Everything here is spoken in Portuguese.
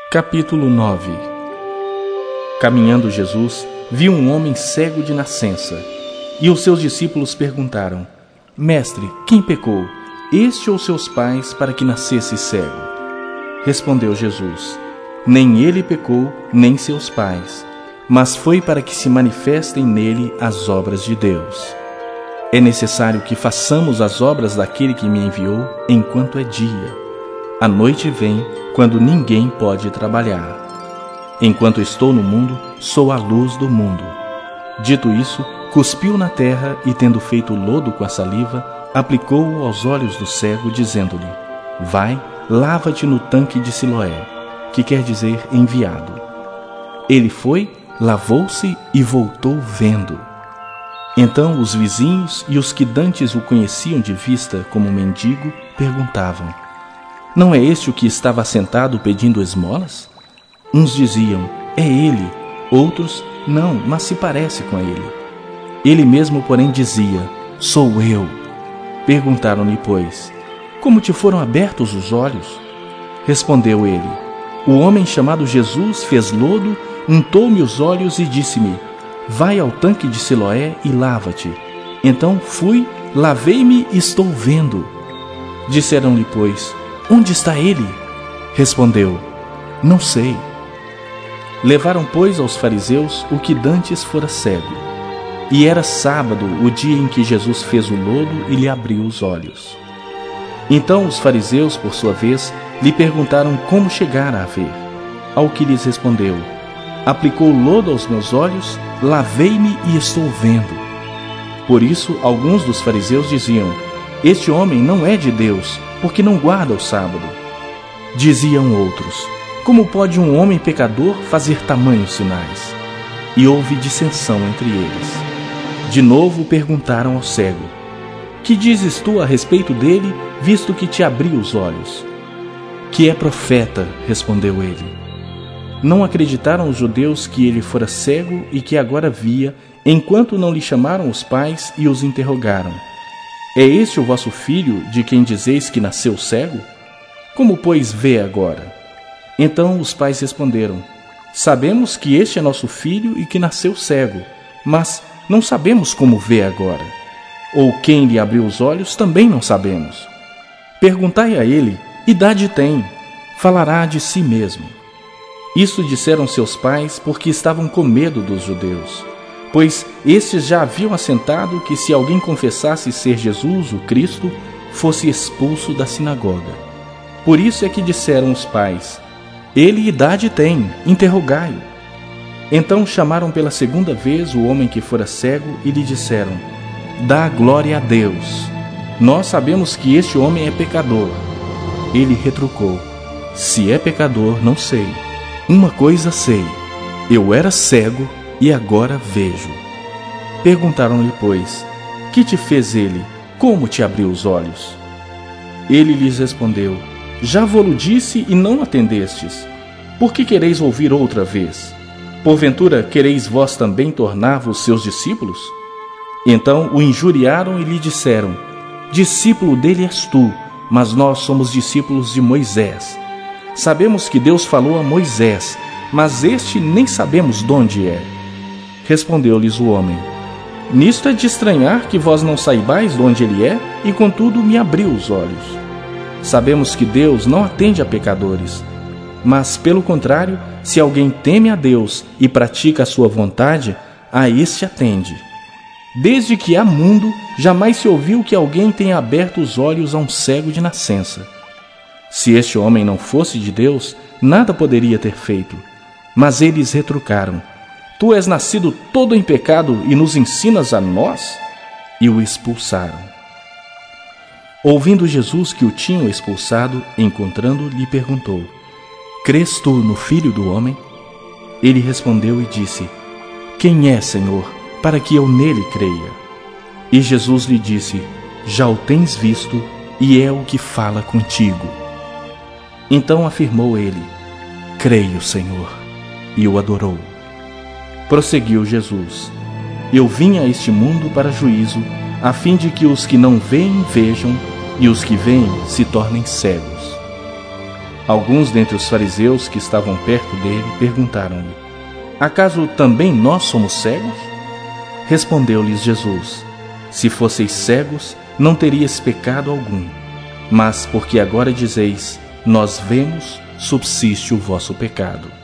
Capítulo 9. Caminhando Jesus, viu um homem cego de nascença, e os seus discípulos perguntaram: Mestre, quem pecou, este ou seus pais, para que nascesse cego? Respondeu Jesus: Nem ele pecou, nem seus pais, mas foi para que se manifestem nele as obras de Deus. É necessário que façamos as obras daquele que me enviou enquanto é dia. A noite vem, quando ninguém pode trabalhar. Enquanto estou no mundo, sou a luz do mundo. Dito isso, cuspiu na terra e, tendo feito lodo com a saliva, aplicou-o aos olhos do cego, dizendo-lhe: Vai, lava-te no tanque de Siloé, que quer dizer enviado. Ele foi, lavou-se e voltou vendo. Então os vizinhos e os que dantes o conheciam de vista como mendigo perguntavam: Não é este o que estava sentado pedindo esmolas? Uns diziam: É ele. Outros: Não, mas se parece com ele. Ele mesmo, porém, dizia: Sou eu. Perguntaram-lhe, pois: Como te foram abertos os olhos? Respondeu ele: O homem chamado Jesus fez lodo, untou-me os olhos e disse-me: Vai ao tanque de Siloé e lava-te. Então fui, lavei-me e estou vendo. Disseram-lhe, pois: Onde está ele? Respondeu: Não sei. Levaram, pois, aos fariseus o que dantes fora cego. E era sábado, o dia em que Jesus fez o lodo e lhe abriu os olhos. Então os fariseus, por sua vez, lhe perguntaram como chegara a ver. Ao que lhes respondeu: Aplicou lodo aos meus olhos, lavei-me e estou vendo. Por isso, alguns dos fariseus diziam: Este homem não é de Deus, porque não guarda o sábado. Diziam outros: Como pode um homem pecador fazer tamanhos sinais? E houve dissensão entre eles. De novo perguntaram ao cego: Que dizes tu a respeito dele, visto que te abriu os olhos? Que é profeta, respondeu ele. Não acreditaram os judeus que ele fora cego e que agora via, enquanto não lhe chamaram os pais e os interrogaram: É este o vosso filho, de quem dizeis que nasceu cego? Como, pois, vê agora? Então os pais responderam: Sabemos que este é nosso filho e que nasceu cego, mas não sabemos como vê agora. Ou quem lhe abriu os olhos, também não sabemos. Perguntai a ele: idade tem? Falará de si mesmo. Isso disseram seus pais porque estavam com medo dos judeus, pois estes já haviam assentado que se alguém confessasse ser Jesus, o Cristo, fosse expulso da sinagoga. Por isso é que disseram os pais: Ele idade tem, interrogai-o. Então chamaram pela segunda vez o homem que fora cego e lhe disseram: Dá glória a Deus. Nós sabemos que este homem é pecador. Ele retrucou: Se é pecador, não sei. Uma coisa sei: eu era cego e agora vejo. Perguntaram-lhe, pois: Que te fez ele? Como te abriu os olhos? Ele lhes respondeu: Já vo-lo disse e não atendestes. Por que quereis ouvir outra vez? Porventura quereis vós também tornar-vos seus discípulos? Então o injuriaram e lhe disseram: Discípulo dele és tu, mas nós somos discípulos de Moisés. Sabemos que Deus falou a Moisés, mas este nem sabemos de onde é. Respondeu-lhes o homem: Nisto é de estranhar que vós não saibais de onde ele é, e contudo me abriu os olhos. Sabemos que Deus não atende a pecadores, mas, pelo contrário, se alguém teme a Deus e pratica a sua vontade, a este atende. Desde que há mundo, jamais se ouviu que alguém tenha aberto os olhos a um cego de nascença. Se este homem não fosse de Deus, nada poderia ter feito. Mas eles retrucaram: Tu és nascido todo em pecado e nos ensinas a nós? E o expulsaram. Ouvindo Jesus que o tinham expulsado, encontrando, lhe perguntou: Crês tu no Filho do Homem? Ele respondeu e disse: Quem é, Senhor, para que eu nele creia? E Jesus lhe disse: Já o tens visto, e é o que fala contigo. Então afirmou ele: Creio, Senhor, e o adorou. Prosseguiu Jesus: Eu vim a este mundo para juízo, a fim de que os que não veem vejam, e os que veem se tornem cegos. Alguns dentre os fariseus que estavam perto dele perguntaram-lhe: Acaso também nós somos cegos? Respondeu-lhes Jesus: Se fosseis cegos, não teríeis pecado algum. Mas porque agora dizeis: Nós vemos, subsiste o vosso pecado.